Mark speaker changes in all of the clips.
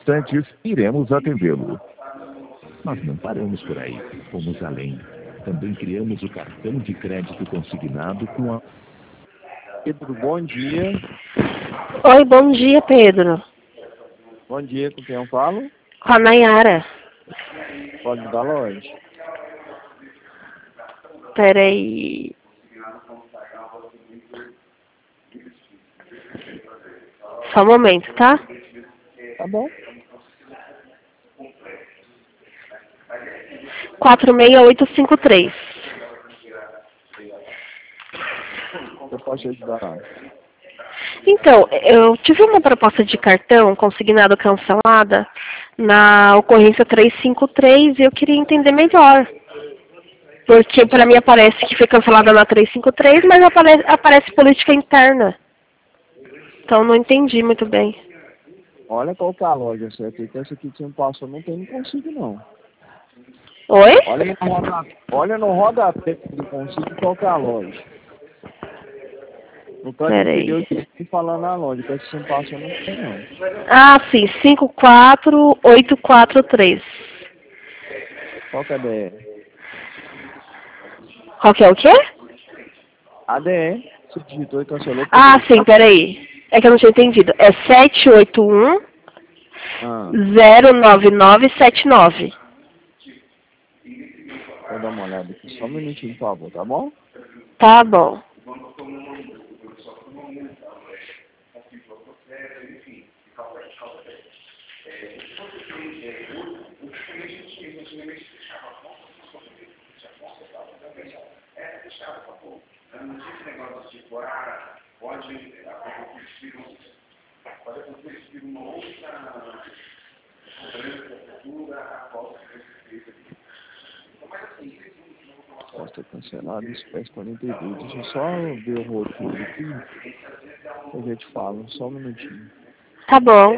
Speaker 1: instantes iremos atendê-lo. Mas não paramos por aí, fomos além. Também criamos o cartão de crédito consignado com a...
Speaker 2: Pedro, bom dia.
Speaker 3: Oi, bom dia, Pedro.
Speaker 2: Bom dia, com quem eu falo?
Speaker 3: Com a Nayara.
Speaker 2: Pode dar longe.
Speaker 3: Peraí. Só um momento, tá?
Speaker 2: Tá bom.
Speaker 3: 46853.
Speaker 2: Eu posso te ajudar.
Speaker 3: Então, eu tive uma proposta de cartão consignado cancelada na ocorrência 353 e eu queria entender melhor. Porque para mim aparece que foi cancelada na 353, mas aparece política interna. Então não entendi muito bem.
Speaker 2: Olha qual que é a loja, certo? Então essa aqui que você me passou não tem, não consigo não.
Speaker 3: Oi?
Speaker 2: Olha no rodapé do consigo qual que é a loja. No canto inferior eu falando na loja, que você me passou não tem não.
Speaker 3: Ah, sim, 54843.
Speaker 2: Qual que é a DR?
Speaker 3: Qual que é o quê?
Speaker 2: A DR, você digitou e cancelou.
Speaker 3: Ah, sim, peraí. É que eu não tinha entendido. É 781 09979.
Speaker 2: Vou dar uma olhada aqui, só um minutinho, por favor, tá bom?
Speaker 3: Tá bom.
Speaker 2: Posta cancelada, espécie 42. Deixa eu só ver o roteiro aqui. Eu já te falo, só um minutinho.
Speaker 3: Tá bom.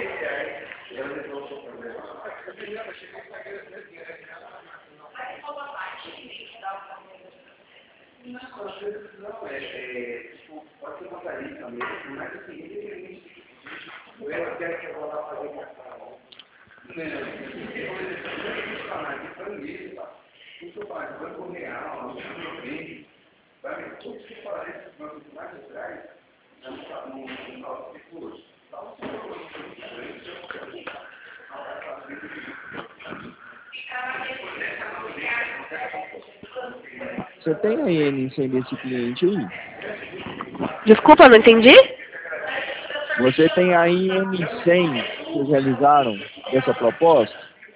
Speaker 2: Você tem a IN100 desse cliente aí?
Speaker 3: Desculpa, não entendi?
Speaker 2: Você tem a IN100 que vocês realizaram dessa proposta?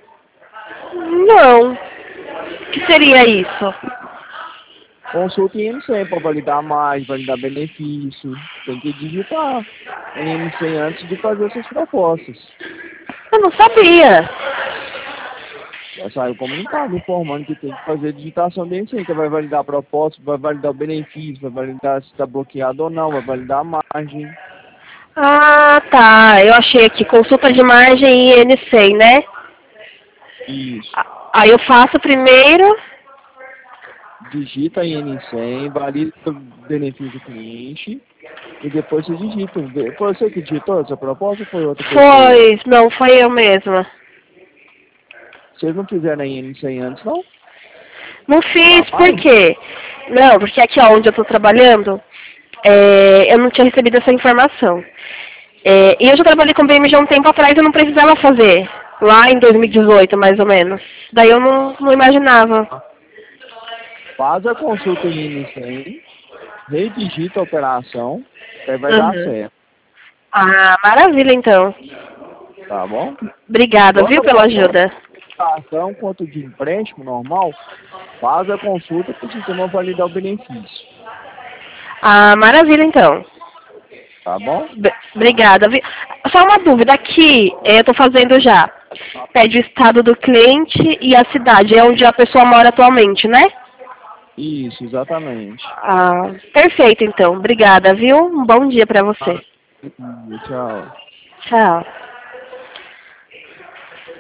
Speaker 3: Não. O que seria isso?
Speaker 2: Consulta IN100 para validar mais, validar benefício. Tem que digitar a IN100 antes de fazer essas propostas.
Speaker 3: Eu não sabia.
Speaker 2: Já saiu comunicado informando que tem que fazer a digitação da IN100, que vai validar a proposta, vai validar o benefício, vai validar se está bloqueado ou não, vai validar a margem.
Speaker 3: Ah, tá. Eu achei aqui, consulta de margem e IN100, né?
Speaker 2: Isso.
Speaker 3: Aí eu faço primeiro.
Speaker 2: Digita a IN100, valida o benefício do cliente e depois você digita. Foi você que digitou essa proposta ou foi outra pessoa?
Speaker 3: Foi, não, foi eu mesma.
Speaker 2: Vocês não fizeram a IN100 antes, não?
Speaker 3: Não fiz, por quê? Não, porque aqui onde eu tô trabalhando, eu não tinha recebido essa informação. E eu já trabalhei com BMG há um tempo atrás e eu não precisava fazer. Lá em 2018, mais ou menos. Daí eu não imaginava.
Speaker 2: Faz a consulta em IN100, redigita a operação, aí vai dar certo.
Speaker 3: Ah, maravilha então.
Speaker 2: Tá bom?
Speaker 3: Obrigada, viu, pela ajuda.
Speaker 2: Quanto de empréstimo normal, faz a consulta para o sistema validar o benefício.
Speaker 3: Ah, maravilha então.
Speaker 2: Tá bom?
Speaker 3: Obrigada. Só uma dúvida, aqui eu estou fazendo já. Pede o estado do cliente e a cidade, é onde a pessoa mora atualmente, né?
Speaker 2: Isso, exatamente.
Speaker 3: Ah, perfeito então. Obrigada, viu? Um bom dia para você.
Speaker 2: Tchau.
Speaker 3: Tchau.